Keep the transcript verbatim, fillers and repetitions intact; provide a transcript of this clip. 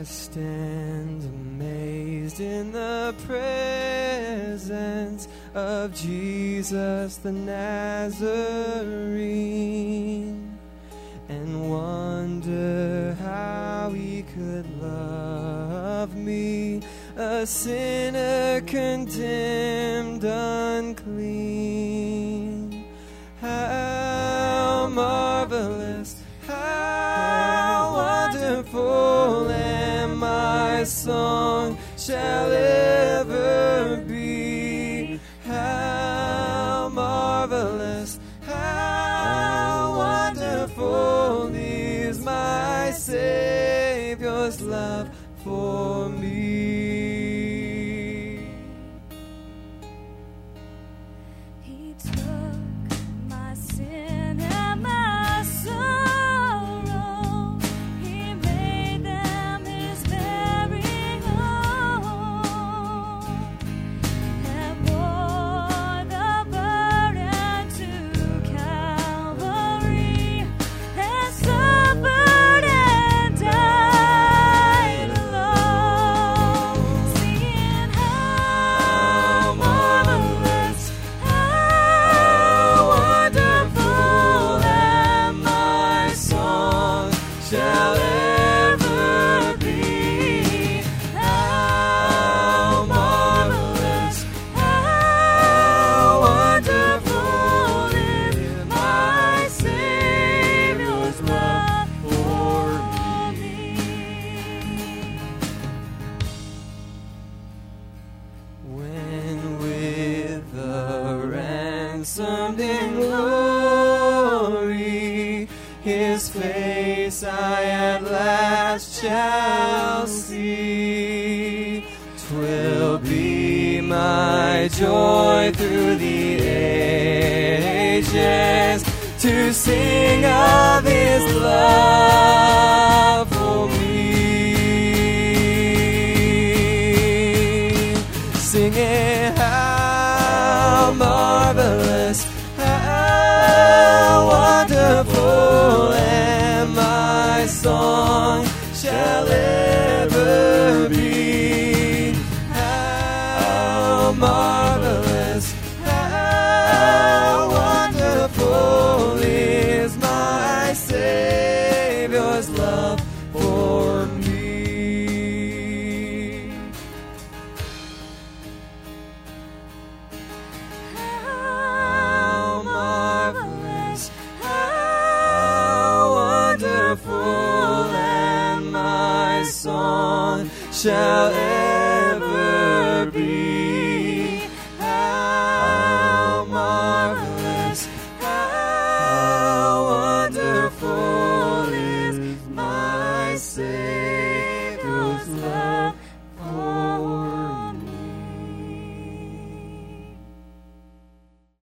stand amazed in the presence of Jesus the Nazarene, and wonder how he could love me, a sinner condemned unclean. How marvelous, how wonderful, and my song shall ever be. How marvelous, how wonderful is my Savior's love for me. He took my sin and my sorrow. He made them his very own, and bore the burden to Calvary, and suffered and died alone, singing how marvelous, how wonderful, and my song shall ever be. How marvelous, how wonderful is my Savior's love for me. When with the ransomed in glory, his face I at last shall see, 'twill be my joy through the ages to sing of his love for me, singing how marvelous, how wonderful, and my song shall ever be. How marvelous, how wonderful is my Savior's love for me. How marvelous, how wonderful, and my song shall